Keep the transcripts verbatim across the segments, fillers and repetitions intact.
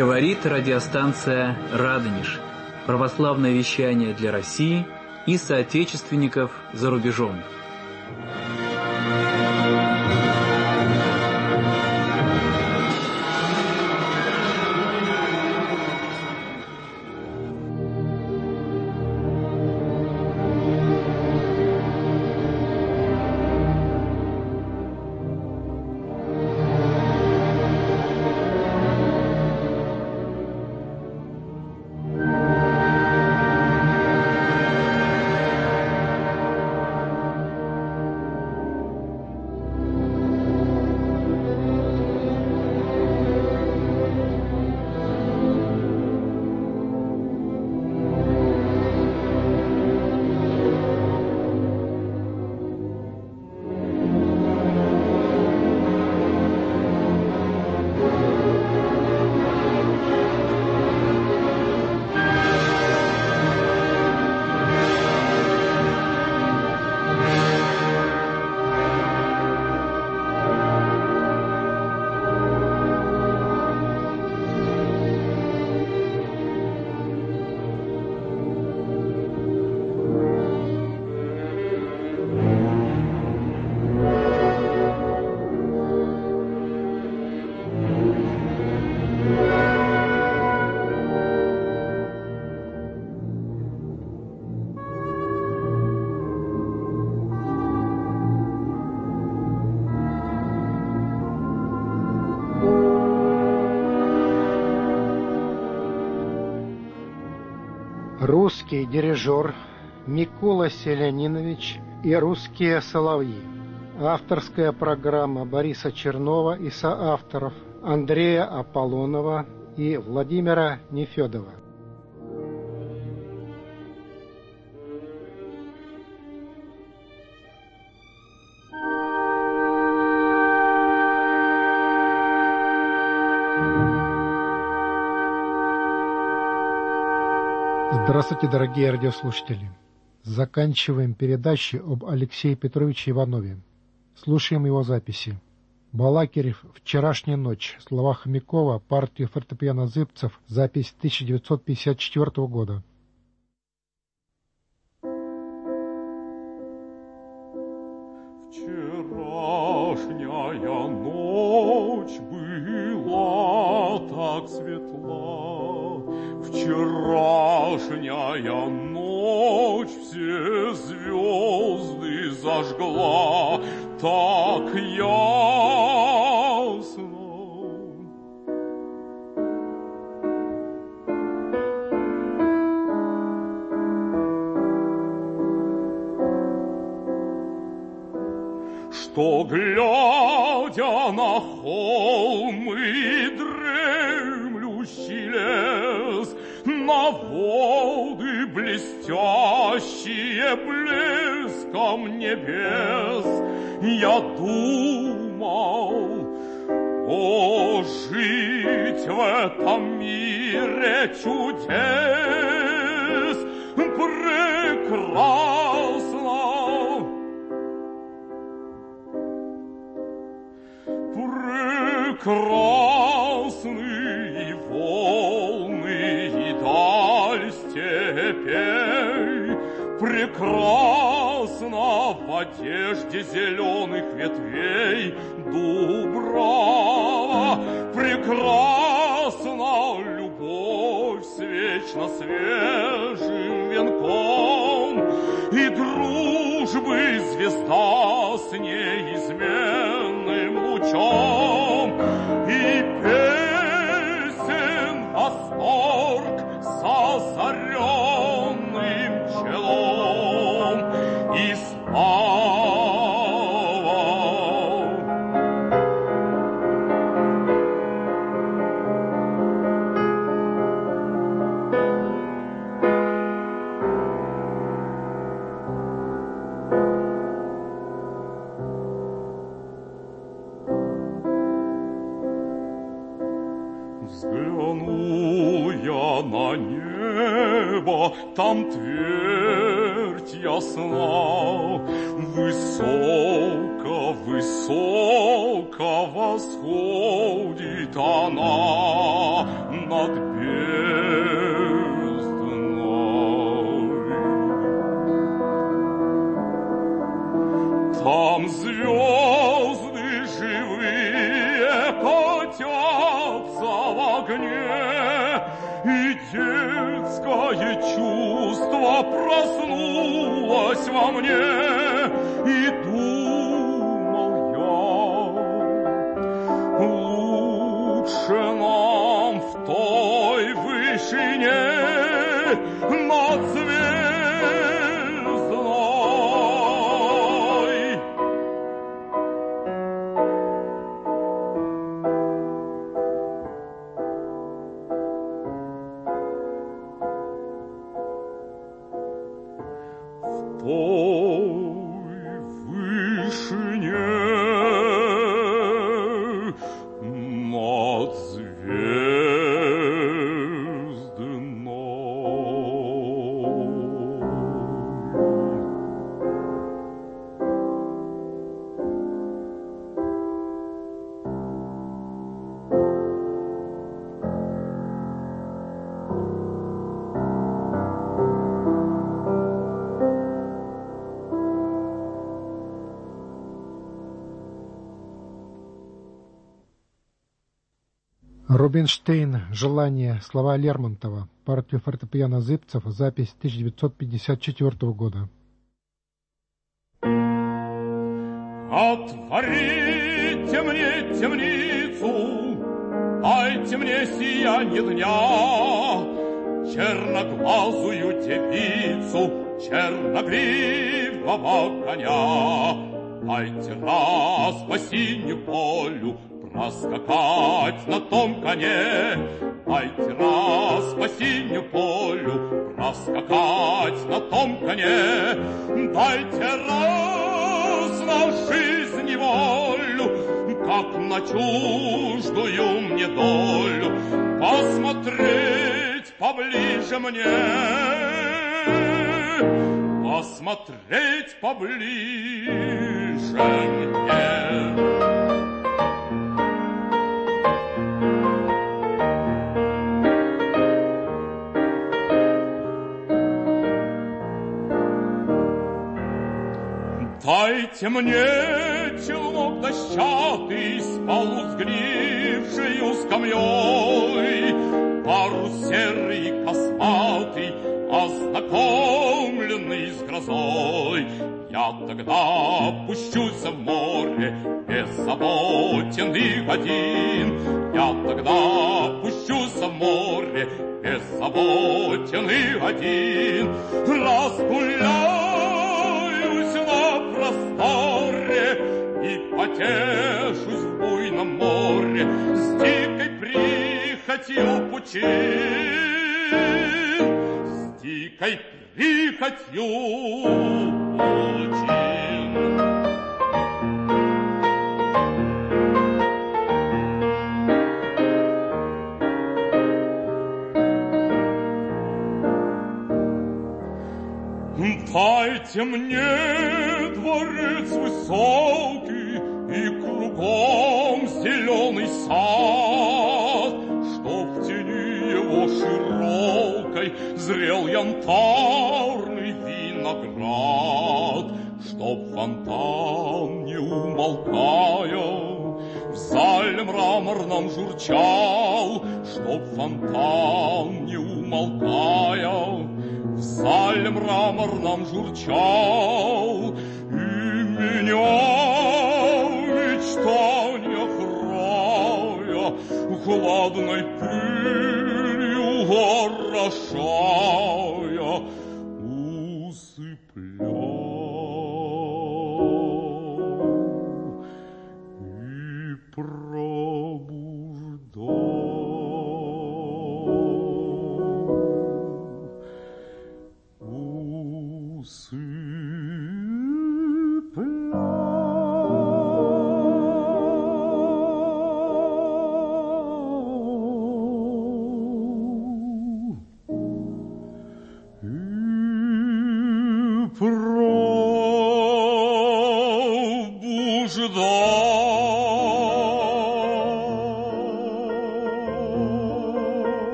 Говорит радиостанция «Радонеж». Православное вещание для России и соотечественников за рубежом. Русский дирижер Микола Селянинович и русские соловьи. Авторская программа Бориса Чернова и соавторов Андрея Аполлонова и Владимира Нефедова. Здравствуйте, дорогие радиослушатели! Заканчиваем передачи об Алексее Петровиче Иванове. Слушаем его записи. Балакирев «Вчерашняя ночь». Слова Хомякова. Партия фортепиано Зыбцев. Запись тысяча девятьсот пятьдесят четвёртого года. Вчерашняя ночь была так светла, вчерашняя ночь все звезды зажгла так ясно. Что, глядя на холмы дремлющий лес, на воды блестящие блеском небес, я думал, о, жить в этом мире чудес прекрасно. Прекрасны и волны, и даль степей, прекрасно в одежде зеленых ветвей дубрава, прекрасна любовь с вечно свежим венком, и дружбы звезда с неизменным лучом, и песен восторг с озаренным челом, и слава. Взгляну я на небо, там твердь ясна, высоко, высоко восходит она над бездной. Там звезды живые катятся в огне, и детское чувство проснулось во мне, и думал я, лучше нам в той вышине над звездой. В той вышине над Рубинштейн «Желание», слова Лермонтова, партию фортепиано Зыбцев, запись тысяча девятьсот пятьдесят четвёртого года. Отворите мне темницу, дайте мне сиянье дня, черноглазую девицу, черногривого коня. Дайте раз по синюю полю проскакать на том коне, дайте раз по синюю полю проскакать на том коне, дайте раз на жизнь и волю, как на чуждую мне долю, посмотреть поближе мне, посмотреть поближе мне. Дайте мне челнок дощатый с полусгнившею скамьей, парус серый и косматый, ознакомленный с грозой. Я тогда пущусь в море, беззаботен и один. Я тогда пущусь в море, беззаботен и один. Разгуляюсь на просторе и потешусь в буйном море с дикой прихотью пучин, с дикой прихотью пучин. Дайте мне дворец высокий и кругом зеленый сад, чтоб в тени его широкой зрел янтарный виноград, чтоб фонтан, не умолкая, в зале мраморном журчал, чтоб фонтан, не умолкая, в зале мраморном журчал, и меня в мечтаниях рая хладной пылью орошая усыплял и пробуждал.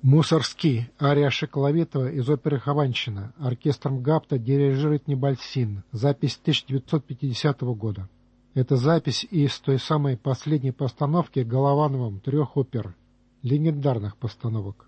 Мусорский, ария Шоколовитова из оперы «Хованщина». Оркестром Гапта дирижирует Небольсин. Запись тысяча девятьсот пятидесятого года. Это запись из той самой последней постановки Головановым трех опер, легендарных постановок.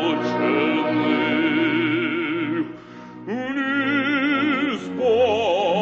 Oh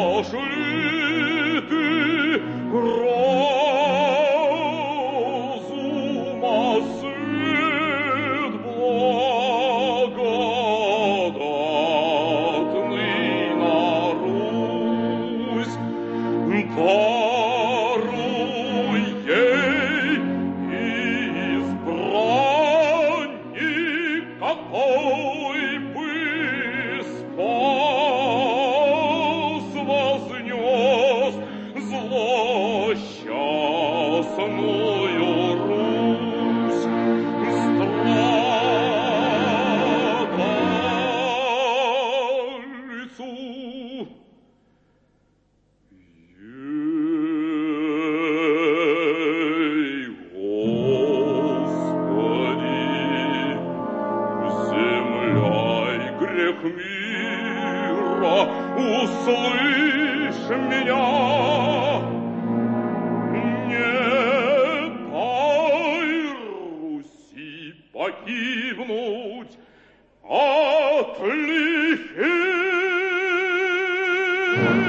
грех мира, услышь меня. Не дай Руси погибнуть от лихих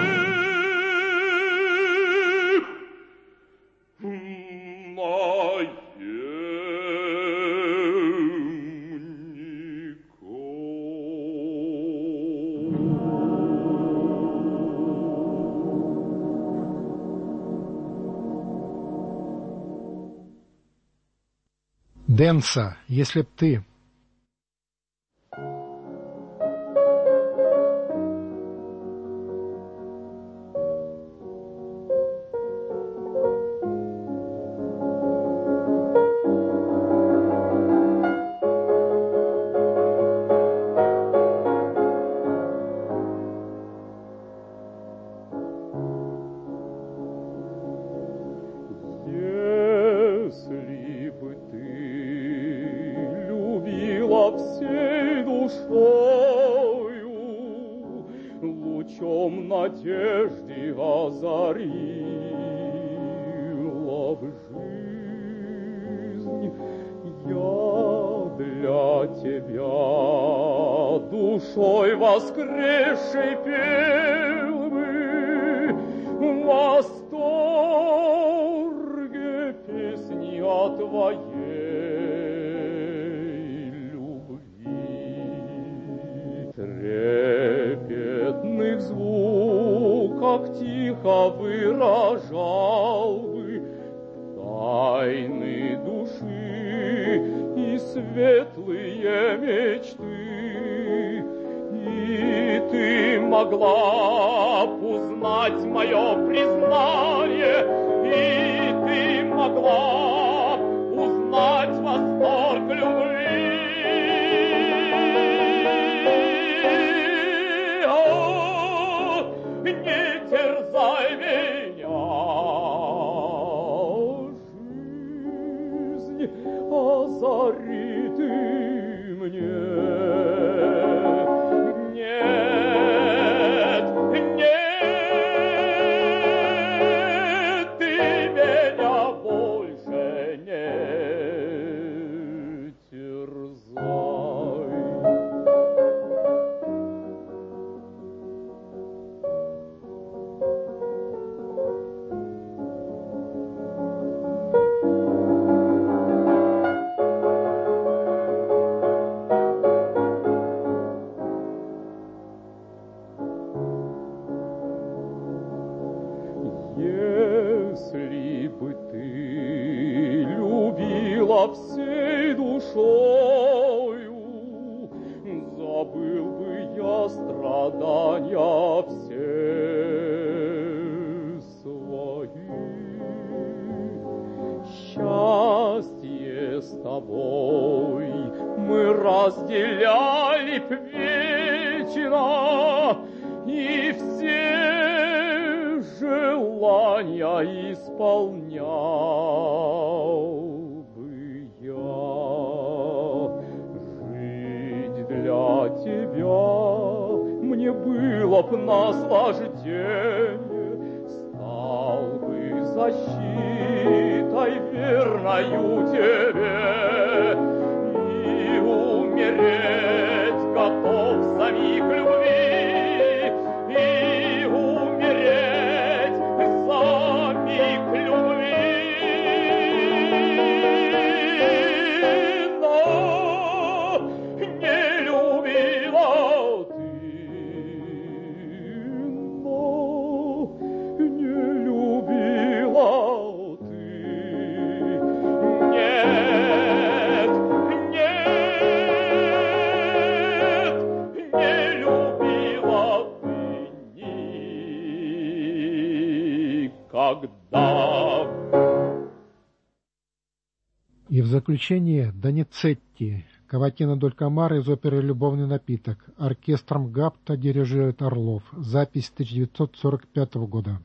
Денса, если б ты... всей душою, лучом надежды озарила в жизнь. Я для тебя душой воскресшей пел бы в восторге песни о твоей любви. Трепетных звуках тихо выражал бы тайны души и светлые мечты. И ты могла б узнать мое признание, и ты могла б узнать восторг любви. О, не терзай меня, жизнь, озари ты мне. Если бы ты любила всей душою, забыл бы я страдания все свои. Счастье с тобой мы разделяли б вечно, и все желания исполнял бы я. Жить для тебя мне было б наслаждение, стал бы защитой верною тебе, и умереть готов за миг любви. И в заключение Доницетти, каватина Доль Камара из оперы «Любовный напиток». Оркестром Гапта дирижирует Орлов. Запись тысяча девятьсот сорок пятого года.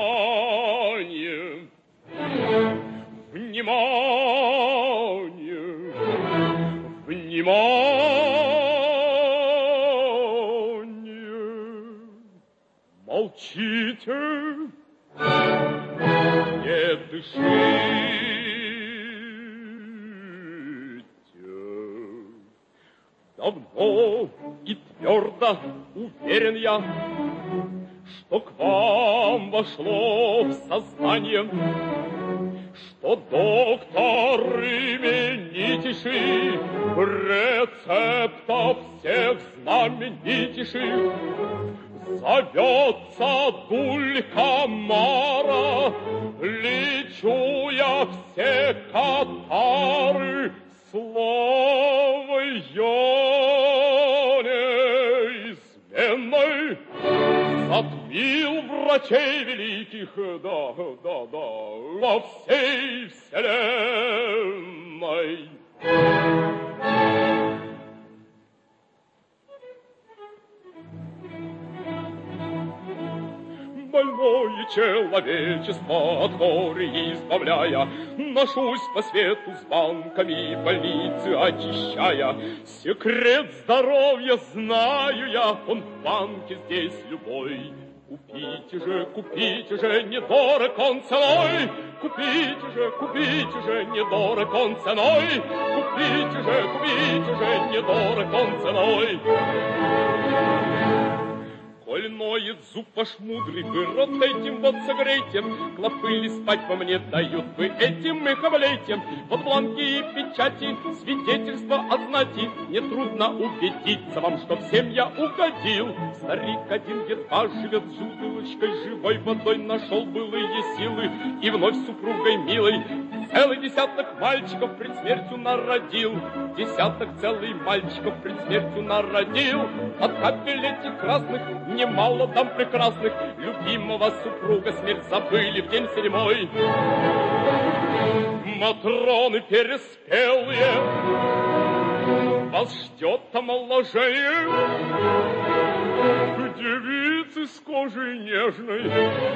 Внимание! Внимание! внимание. Молчите, не дышите. Давно и твердо уверен я, что к вам вошло в сознание, что доктор именитейший, рецептов всех знаменитейших, зовется Дулькамара, лечу я все катары, слава я неизменной. Затмил врачей великих, да, да, да, во всей вселенной. Больное человечество от горя избавляя, ношусь по свету с банками, больницы очищая. Секрет здоровья знаю я, он в банке здесь любой. Купите же, купите же, недорог он ценой. Купите же, купите же, недорог он ценой. Купите же, купите же, недорог он ценой. Коль ноет зуб ваш мудрый, вы рот этим вот согрейте, клопы ли спать во мне дают, вы этим их облейте. Вот бланки и печати, свидетельства о знати, нетрудно убедиться вам, что всем я угодил. Старик один едва живет с бутылочкой, живой водой нашел былые силы, и вновь супругой милой целый десяток мальчиков пред смертью народил. Десяток целый мальчиков пред смертью народил. От капель этих красных немало там прекрасных. Любимого супруга смерть забыли в день седьмой. Матроны переспелые, вас ждет омоложение. Девицы с кожей нежной,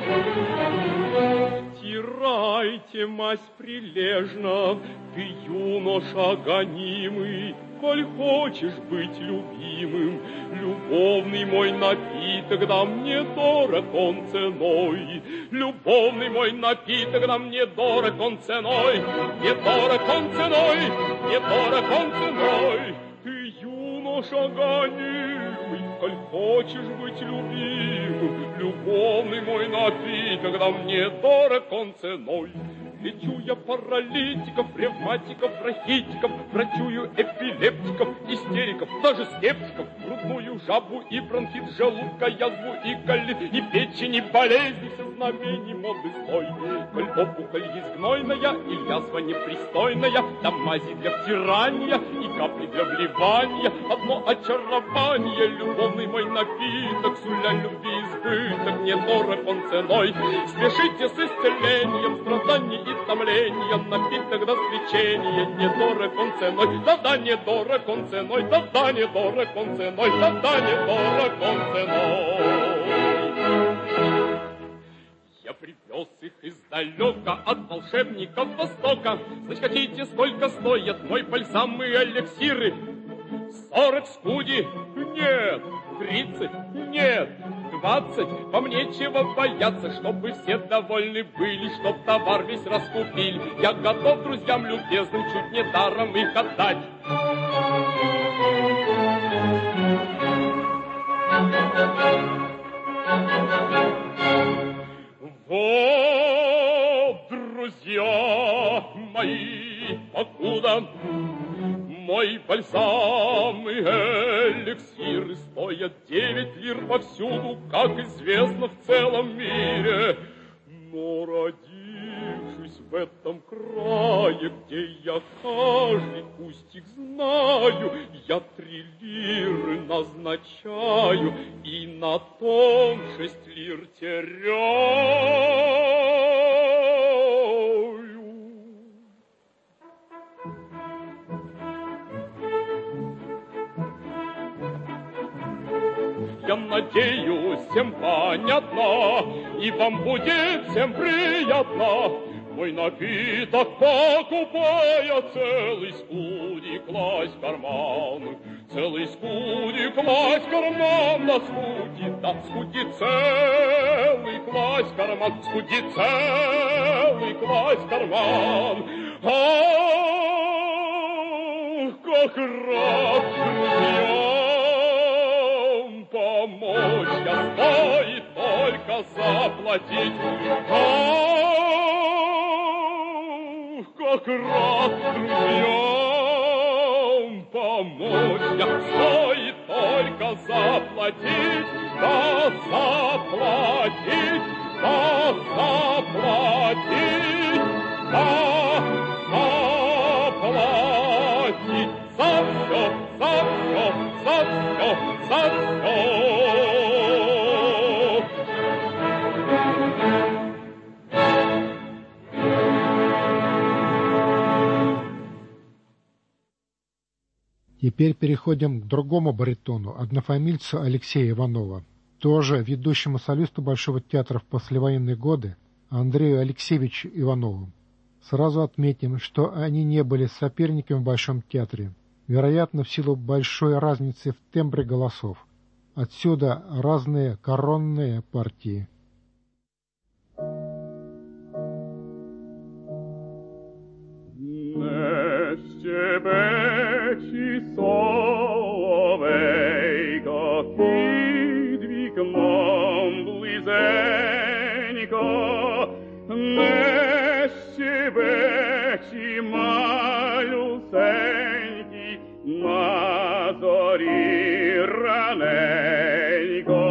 стирайте мазь прилежно. Ты, юноша гонимый, коль хочешь быть любимым, любовный мой напиток да мне дорог он ценой. Любовный мой напиток да мне дорог он ценой. Не дорог он ценой, не дорог он ценой. Ты, юноша гонимый, коль хочешь быть любимым, любовный мой напиток да мне дорог он ценой. Лечу я паралитиков, ревматиков, рахитиков, врачую эпилептиков, истериков, даже скептиков, грудную жабу и бронхит, желудка, язву и колит, и печени, болезни, все знамений моды злой. Коль опухоль есть гнойная и язва непристойная, там мази для втирания и капли для вливания, одно очарование, любовный мой напиток, суля любви избыток, недорог он ценой. Спешите с исцелением страданий и томления, напиток до свечения, недорог он ценой, да-да, недорог он ценой, да-да, недорог он ценой, да-да, недорог он ценой. Я привез их издалека от волшебников Востока. Значит, хотите, сколько стоят мой бальзам и эликсиры? Сорок скуди? Нет. Тридцать? Нет. Двадцать? Вам нечего бояться, чтобы все довольны были, чтоб товар весь раскупили. Я готов друзьям любезным чуть не даром их отдать. Вот, друзья мои, покуда мой бальзам и эликсиры стоят девять лир повсюду, как известно в целом мире. Но родившись в этом крае, где я каждый кустик знаю, я три лиры назначаю и на том шесть лир теряю. Я надеюсь, всем понятно, и вам будет всем приятно. мой напиток покупая, целый скудик класть в карман, целый скудик класть в карман, на скуди, да скуди целый класть в карман, скуди целый класть в карман. Ах, как рад друзьям помочь, я стоит только заплатить. Ах, как рад друзьям помочь, я стоит только заплатить, да заплатить, да заплатить, да заплатить за все, за все, за все, за все. Теперь переходим к другому баритону, однофамильцу Алексея Иванова, тоже ведущему солисту Большого театра в послевоенные годы, Андрею Алексеевичу Иванову. Сразу отметим, что они не были соперниками в Большом театре, вероятно, в силу большой разницы в тембре голосов. Отсюда разные коронные партии. Соловейко, підвік нам близенько, не щебечі малюсенькі, на зорі раненько,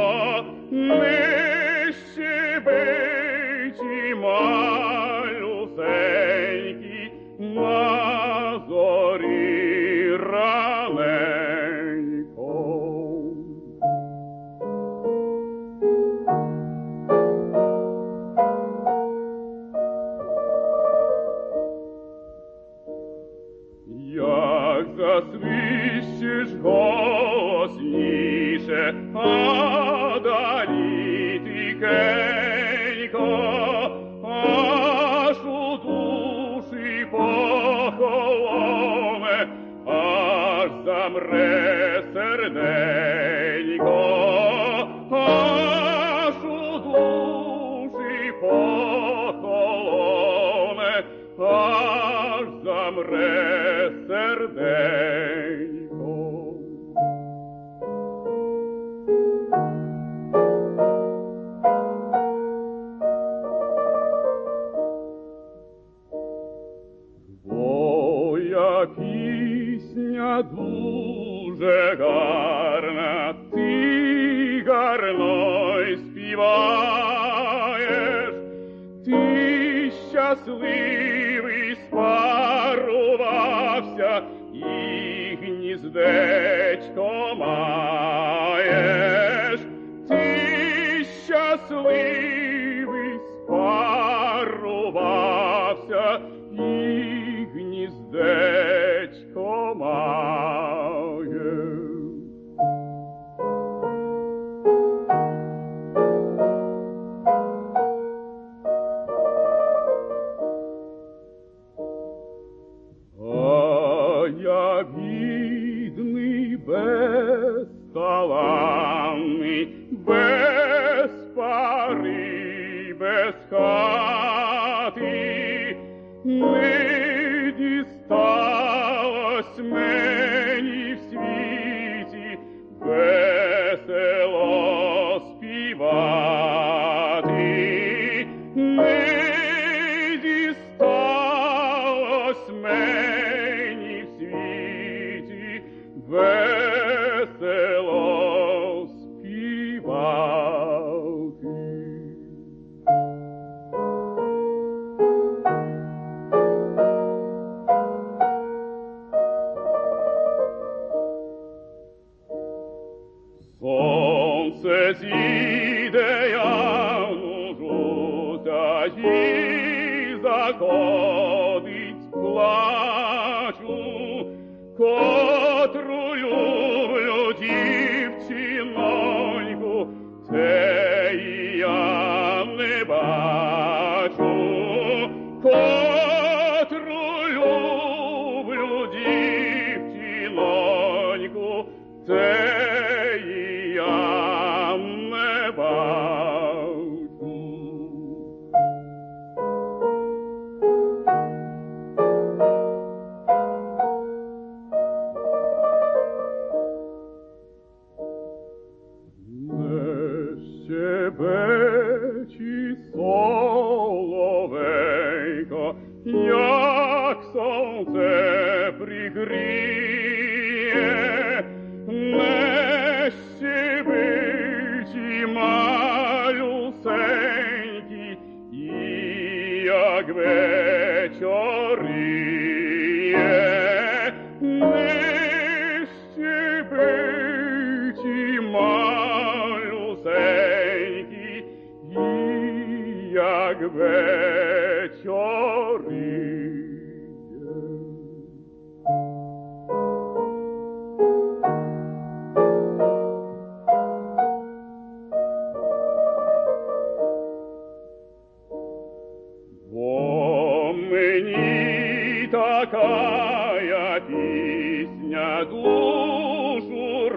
не щебечі малюсенькі, на зорі раненько. Як засвищиш голосніше, а далі тихенько, аж у душі похолоне, аж замре серденько, аж у душі похолоне, аж замре серденько. Твоя пісня дуже гарна, ти гарно й співаєш, ти щасливий спарувався і гніздечко маєш, ти щасливий спарувався і гніздечко маєш. Я бідний, безталанний, без пари, без хати, не дісталось мені в світі весело співати, не дісталось мені в світі весело співати. Сонце зійде, я нужуся і заходить, плачу, котру люблю дівчиноньку, те я не бачу. пригріє, нести биті малюсенькі, і як вечоріє, нести биті малюсенькі, і як вечоріє. Такая пісня душу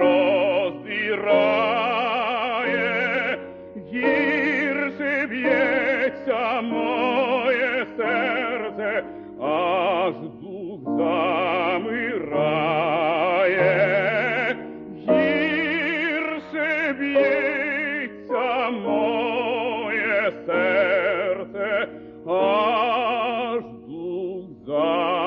роздирає, гірше б'ється моє серце, аж дух замирає. Гірше б'ється моє серце, аж дух замирає.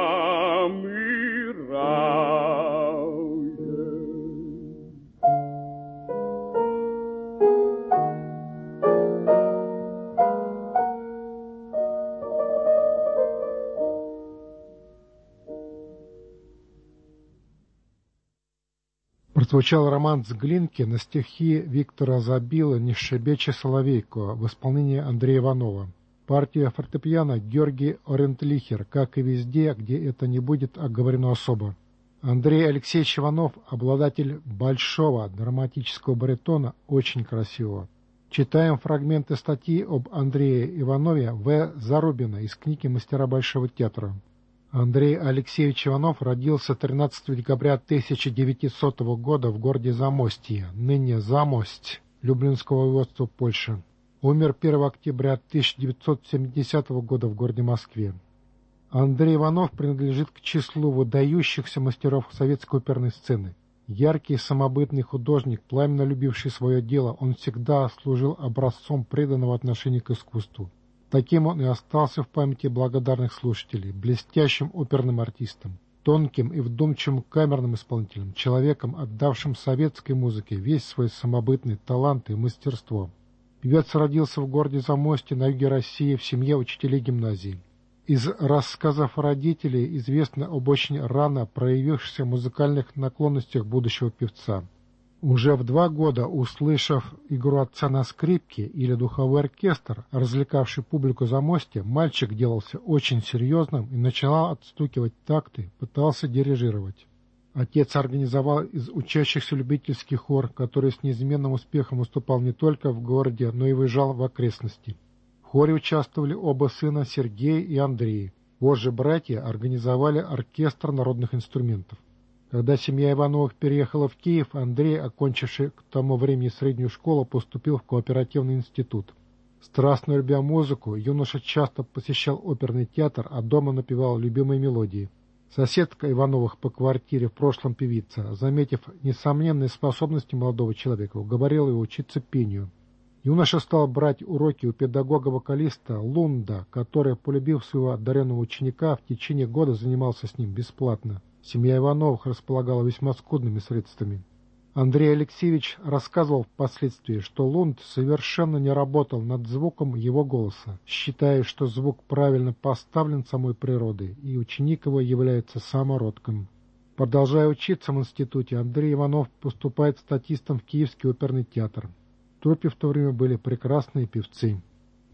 Прозвучал романс Глинки на стихи Виктора Забила «Не шебече соловейко» в исполнении Андрея Иванова. Партия фортепиано Георгий Орентлихер, как и везде, где это не будет оговорено особо. Андрей Алексеевич Иванов, обладатель большого драматического баритона, очень красивого. Читаем фрагменты статьи об Андрее Иванове В. Зарубина из книги «Мастера Большого театра». Андрей Алексеевич Иванов родился тринадцатого декабря тысяча девятисотого года в городе Замостье, ныне Замость, Люблинского воеводства Польши. Умер первого октября тысяча девятьсот семидесятого года в городе Москве. Андрей Иванов принадлежит к числу выдающихся мастеров советской оперной сцены. Яркий самобытный художник, пламенно любивший свое дело, он всегда служил образцом преданного отношения к искусству. Таким он и остался в памяти благодарных слушателей, блестящим оперным артистом, тонким и вдумчивым камерным исполнителем, человеком, отдавшим советской музыке весь свой самобытный талант и мастерство. Певец родился в городе Замостье на юге России в семье учителей гимназии. Из рассказов родителей известно об очень рано проявившихся музыкальных наклонностях будущего певца. Уже в два года, услышав игру отца на скрипке или духовой оркестр, развлекавший публику Замостья, мальчик делался очень серьезным и начинал отстукивать такты, пытался дирижировать. Отец организовал из учащихся любительский хор, который с неизменным успехом выступал не только в городе, но и выезжал в окрестности. В хоре участвовали оба сына Сергей и Андрей. Позже братья организовали оркестр народных инструментов. Когда семья Ивановых переехала в Киев, Андрей, окончивший к тому времени среднюю школу, поступил в кооперативный институт. Страстно любя музыку, юноша часто посещал оперный театр, а дома напевал любимые мелодии. Соседка Ивановых по квартире, в прошлом певица, заметив несомненные способности молодого человека, уговорила его учиться пению. Юноша стал брать уроки у педагога-вокалиста Лунда, который, полюбив своего одаренного ученика, в течение года занимался с ним бесплатно. Семья Ивановых располагала весьма скудными средствами. Андрей Алексеевич рассказывал впоследствии, что Лунд совершенно не работал над звуком его голоса, считая, что звук правильно поставлен самой природой, и ученик его является самородком. Продолжая учиться в институте, Андрей Иванов поступает статистом в Киевский оперный театр. В труппе в то время были прекрасные певцы.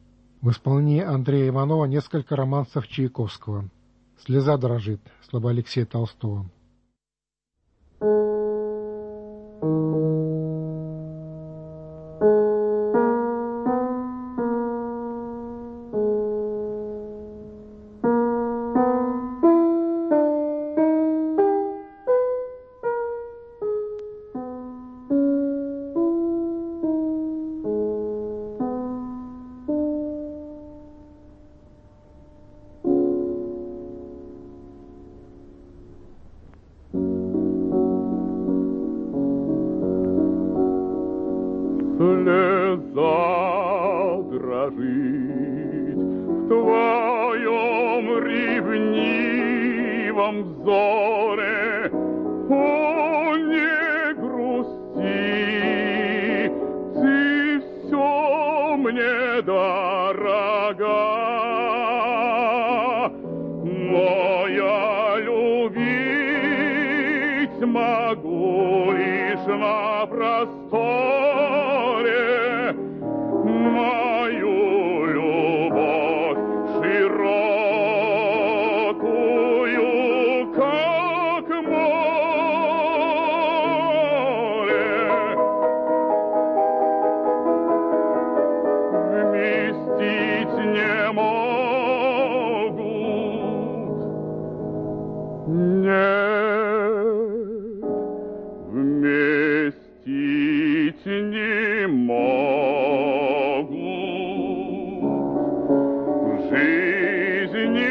В исполнении Андрея Иванова несколько романсов Чайковского. «Слеза дрожит» слова Алексея Толстого. Слеза дрожит в твоем ревнивом взоре, о, не грусти, ты все мне дорога, но я любить могу лишь на просторе мою любовь широкую, как море. Вместить не могут, нет, вместить не могут жизни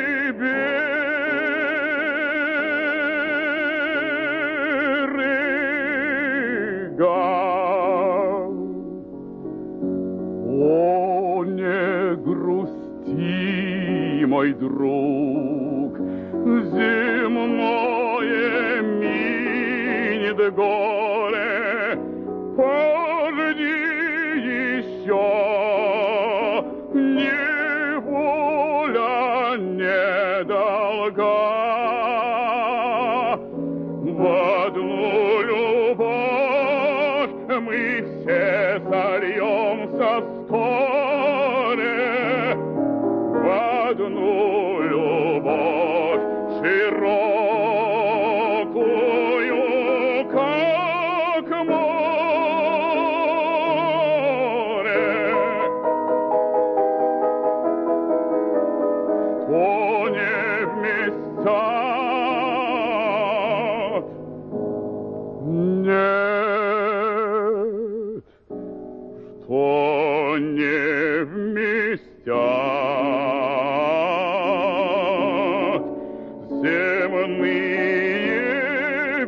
берега. О, не грусти, мой друг, земное минет горе, пожди еще, неволя недолга. В одну любовь мы все сольемся вскоре, в одну любовь широкую, как море. Кто не вместят, нет, что не вместят земные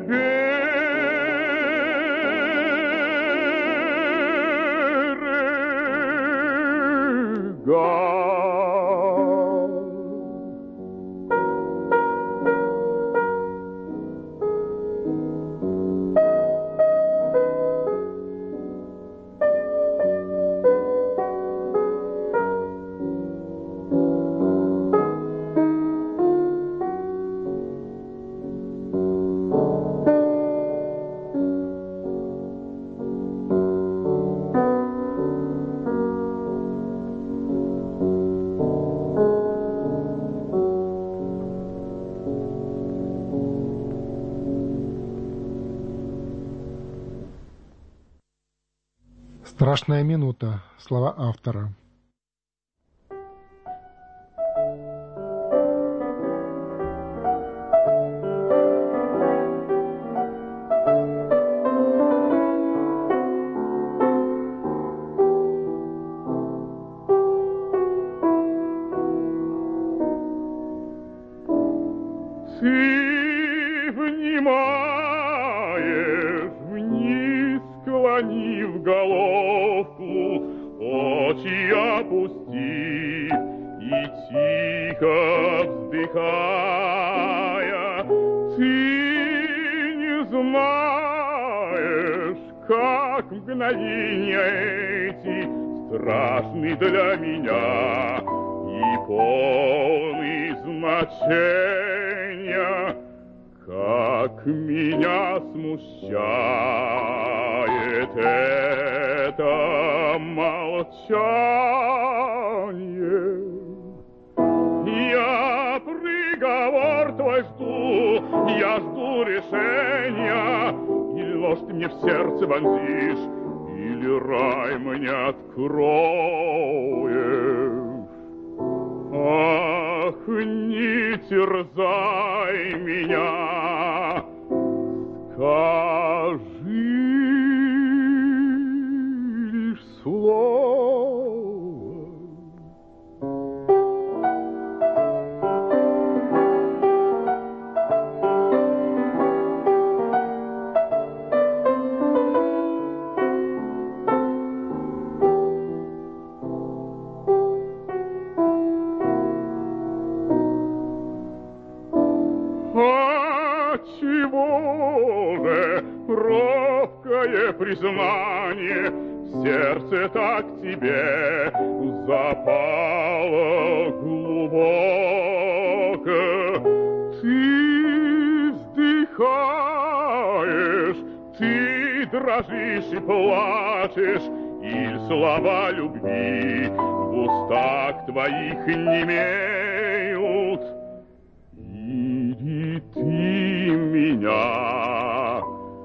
берега. Страшная минута. Слова автора. Ты внимаешь, вниз склонив головку, очи опусти и тихо вздыхая, ты не знаешь, как мгновения эти страшны для меня и полны значения, как меня смущает это молчание. Я приговор твой жду, я жду решения, или ложь ты мне в сердце вонзишь, или рай мне откроешь. Ах, не терзай меня, скажи лишь слово. Отчего же робкое признание в сердце так тебе запало глубоко? Ты вздыхаешь, ты дрожишь и плачешь, и слова любви в устах твоих немеют. Или ты меня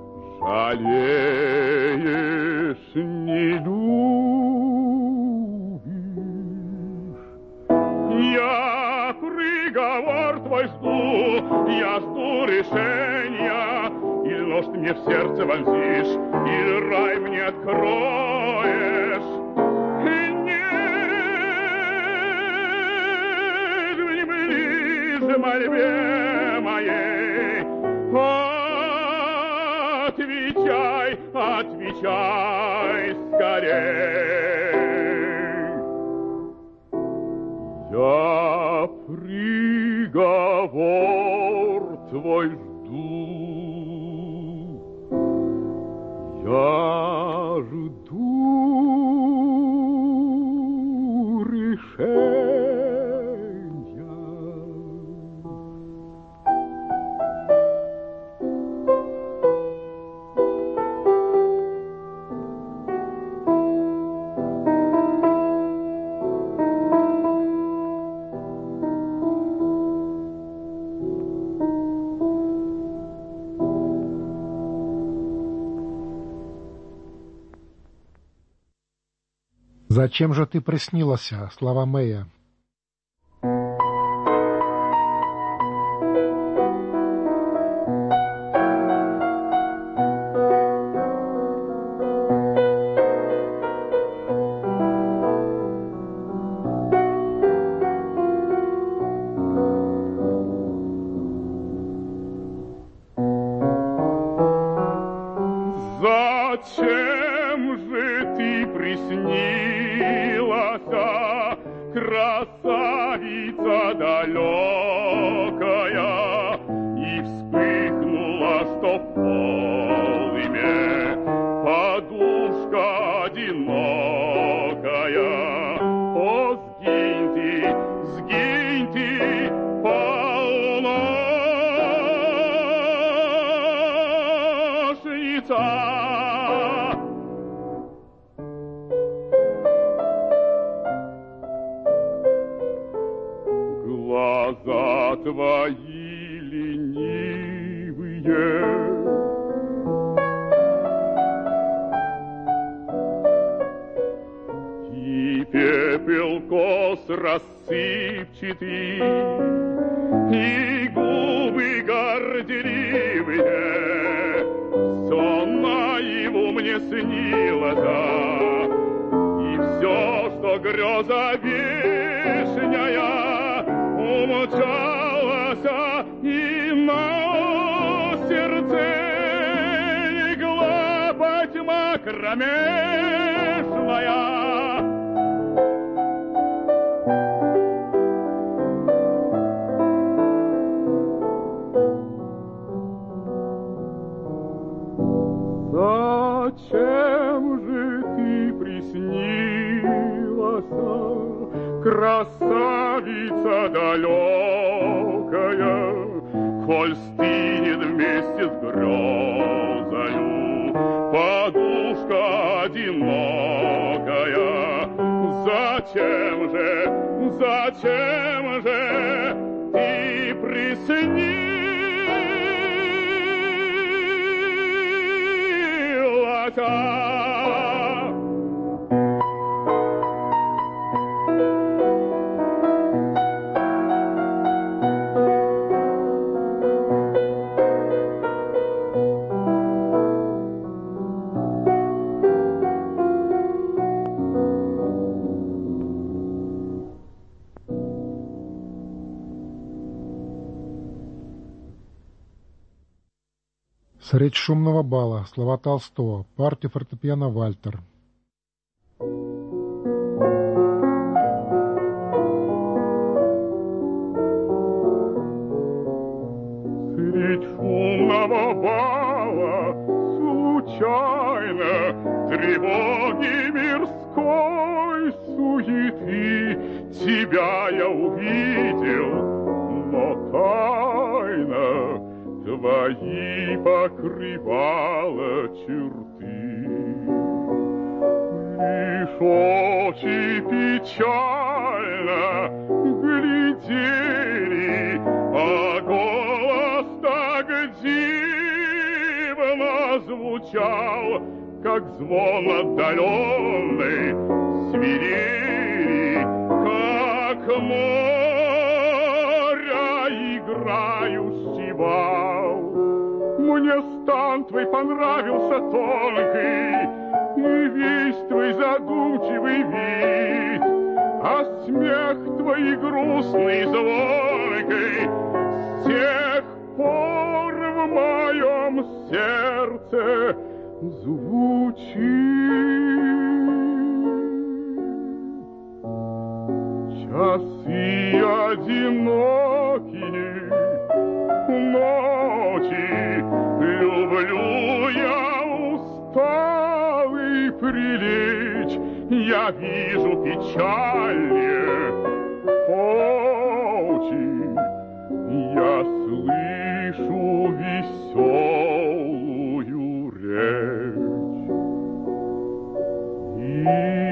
жалеешь, не любишь? Я приговор твой жду, я жду решения, или нож ты мне в сердце вонзишь, или рай мне откроешь. Нет, не ближе мольбе моей, отвечай, отвечай скорей. Я приговор твой жду, я жду решения. «Зачем же ты приснилася?» Слова Мэя. Зачем же ты приснилася, красавица далекая, и вспыхнула, что в полыме подушка одинокая? О, сгинь ты, сгинь ты, полношница! Глаза твои ленивые, и пепел кос рассыпчатый, и губы горделивые, сон наяву мне снилось, и все, что греза вишняя, умчалась, и на сердце легла потьма кромешная. Зачем же ты приснилась, красавица далекая, коль стынет вместе с грезою подушка одинокая? Зачем же, зачем же ты приснилась? Средь шумного бала. Слова Толстого. Партия фортепиано Вальтер. Средь шумного этого бала случайно тревоги мирской суеты тебя я увидел, но тайно твои покрывала черты. Лишь очи печально глядели, а голос так дивно звучал, как звон отдаленный свирели, как моря играющий вал. Мне стан твой понравился тонкий, и весь твой задумчивый вид, а смех твой грустный звонкий с тех пор в моем сердце звучит. Часы одинокие, ночи люблю я усталый прилечь, я вижу печальнее очи, я слышу веселую речь. И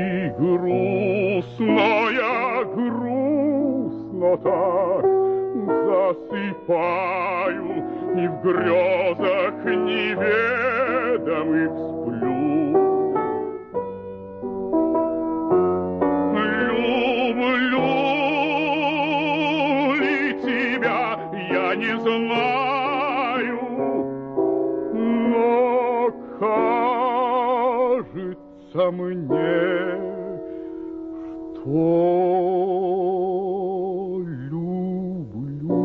грустная, грустно так засыпаю, и в грезах неведомых сплю. Люблю ли тебя, я не знаю, но кажется мне, что люблю.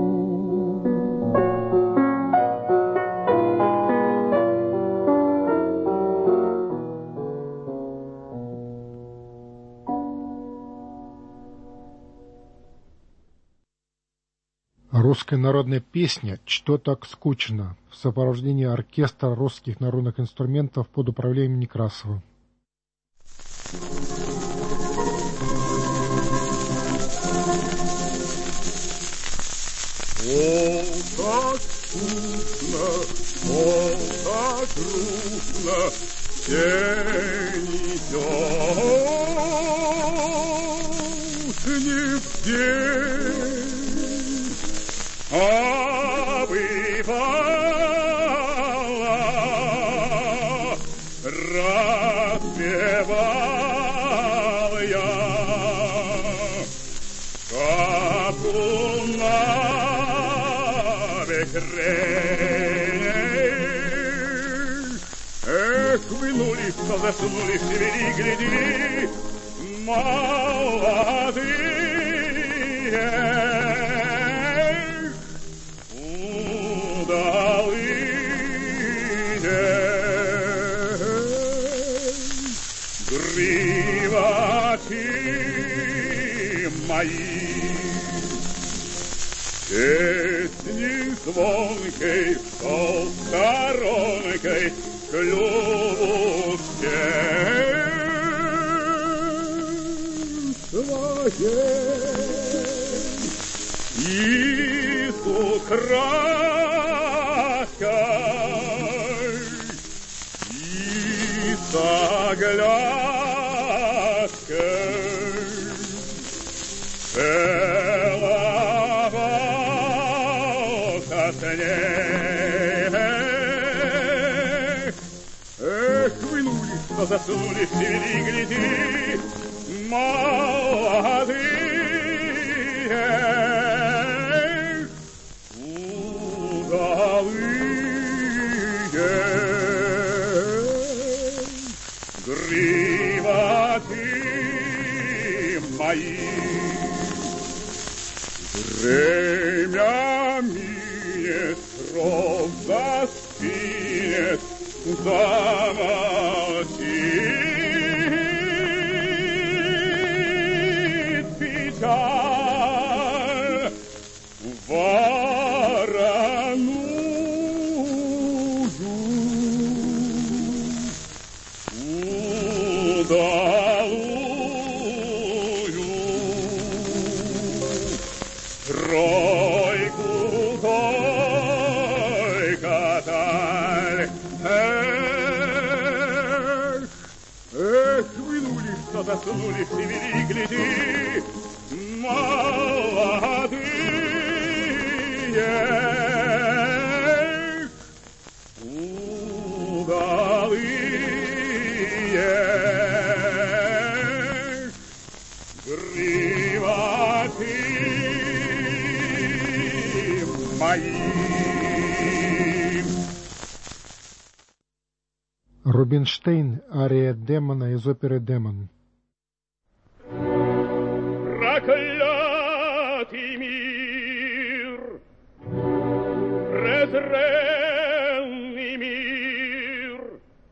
Русская народная песня «Что так скучно» в сопровождении оркестра русских народных инструментов под управлением Некрасова. О, как скучно, о, как грустно, день идет не в день, а бывало распевал я, как луна эх, вынули, что засунули, шевели, гляди, молодые, удалые, гривачи мои. Песни звонкой, шел сторонкой к клюву своей. И с украской, и с оглядкой целовался с ней. Эх, вынули, что засунули, свели, гляди, молодые, удалые, гривачи мои. Время минет, срок застынет, замолчит печаль, ворону удалую тройку только даль. Эх, эх, вынули, что засунули, привели, гляди, молодые, удалые, гривоты мои. Рубинштейн, ария Демона из оперы «Демон». Проклятый мир, презренный мир,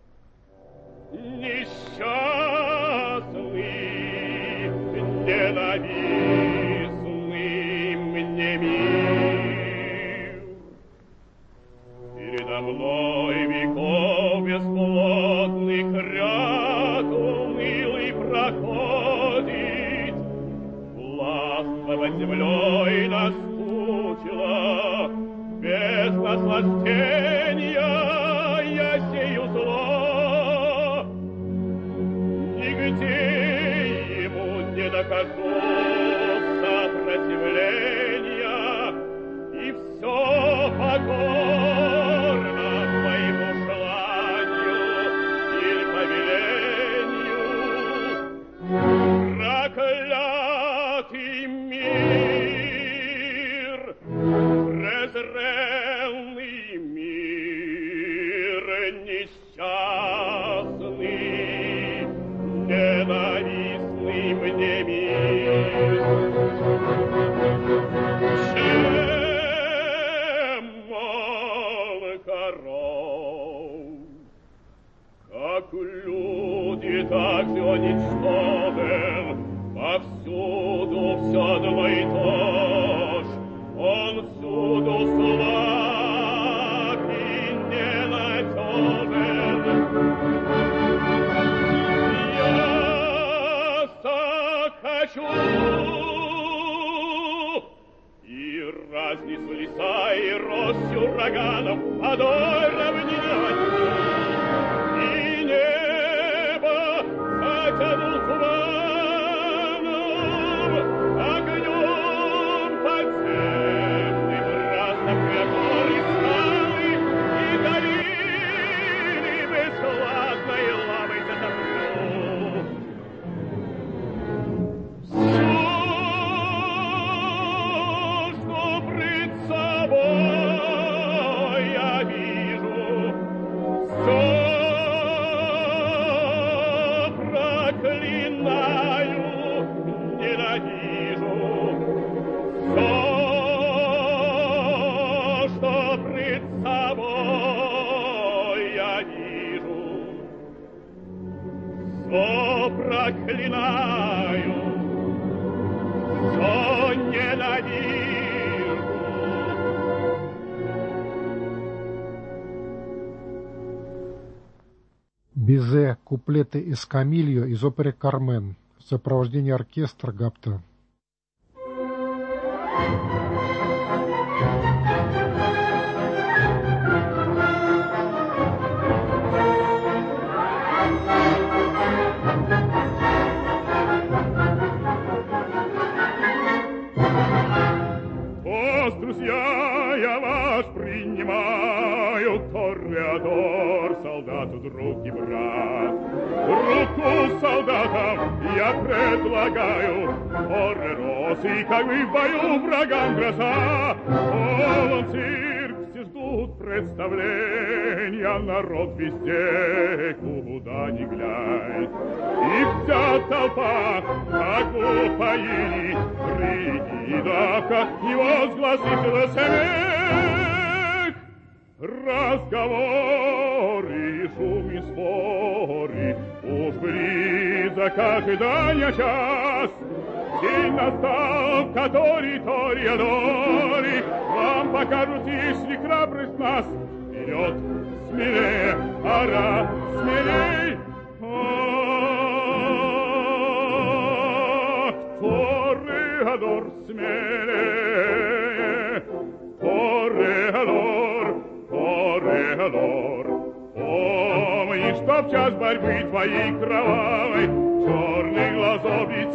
несчастный, ненавистный мне мир. Передо мной веков бесплодных ряд унылый проходит, властно под землей наскучила, без наслаждения я сею зло. Нигде ему не докажу сопротивления, и все покорно твоему желанию или повелению. Проклятый мир, презренный мир, несчастный, ненавистный мне мир. Чем он коров, как люди, так все ничтожен, повсюду все одно и то ж, он всюду слаб и ненадежен. Я так хочу, и разнесу леса и рощу ураганом, водой равнинать, и небо затяну туманом, огнем подземным раздобря горы скалы и долины бесхладной лавой затоплю. Все, что пред собой я вижу, все проклинаю, ненавижу. Все, что пред собой я вижу, все проклинаю, все ненавижу. Бизе, куплеты из «Камильо» из оперы «Кармен» в сопровождении оркестра Гапта. Тост, друзья, я вас принимаю, Тореадор, солдату друг и брат. Руку солдатам я предлагаю, Торреросы, как вы в бою врагам гроза. Полон цирк, все ждут представления, народ везде, куда ни глянь. И вся толпа, как упоили, прикидавка, и возгласит смех. Разговоры, шум и споры, уж близок ожидания час. День настал, который Тореадоры вам покажут, если храбрость нас. Вперед, смелее, пора, смелей! О, смелее. Ореолор, ореолор, помни, что в час борьбы твоей кровавой черный глазок и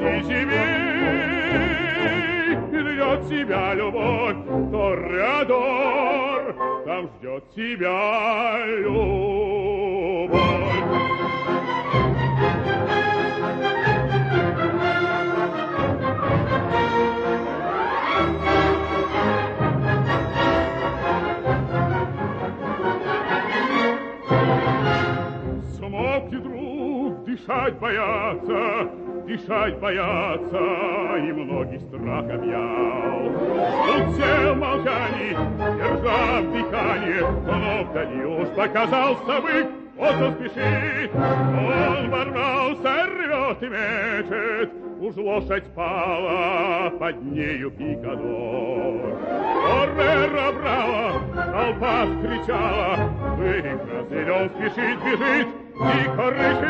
живей ждет тебя любовь, Тореадор, там ждет тебя любовь. Смолкни, друг, дышать бояться, дышать бояться, и многих страх объял. Тут все в молчании, держа дыхание, но вдали уж показался бык, вот он спешит, он ворвался, рвет и мечет, уж лошадь пала, под нею пикадор. Орера брала, толпа кричала, бык разъярен, спешит, бежит, дико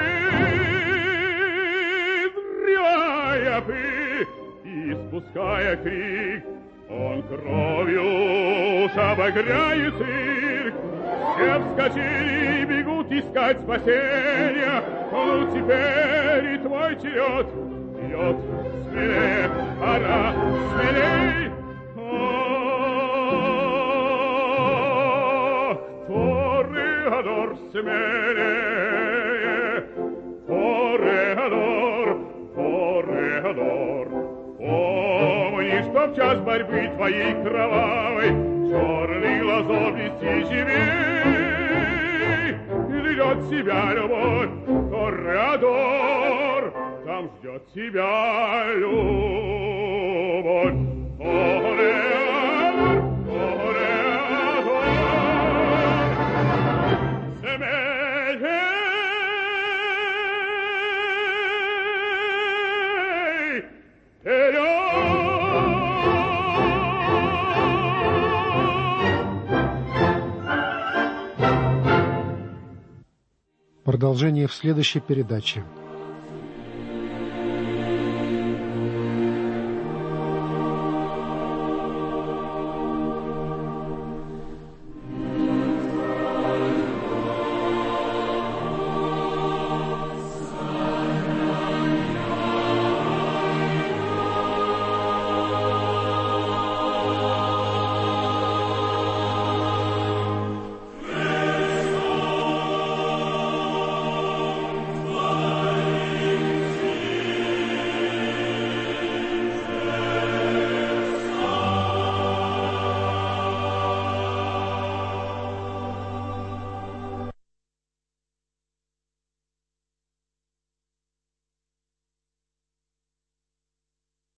рычит, ревая пыль и спуская крик. Он кровью уж обогряет цирк. Все вскочили и бегут искать спасения. Ну, теперь и твой черед бьет. Смелее, пора, смелей. Ах, Тореадор, смелее. Тореадор, Тореадор, помни, что в час борьбы твоей кровавой черный глазок блести живей ждет себя любовь, Тореадор, там ждет себя любовь. Тореадор, Тореадор, смелее. Продолжение в следующей передаче.